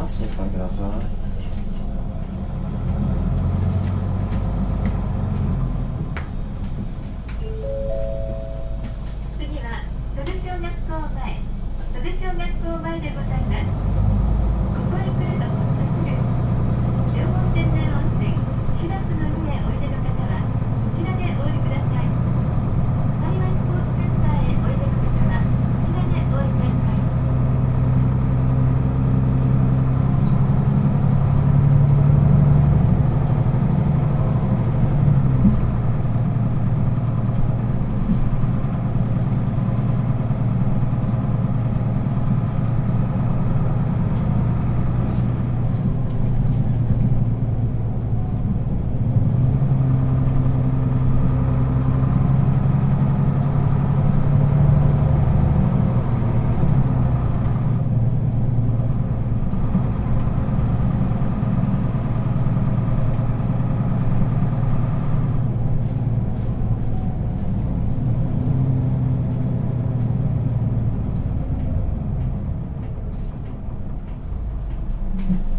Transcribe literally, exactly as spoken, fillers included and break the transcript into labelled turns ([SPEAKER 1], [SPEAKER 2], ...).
[SPEAKER 1] ます。お使いください。
[SPEAKER 2] 次は戸部小学校前、戸部小学校前でございます。ここへ来るとホッとする両方天然温泉シラスの湯へおいでの方はこちらでお降りください。幸いスポーツセンターへおいでの方はこちらでお降りください。
[SPEAKER 1] うん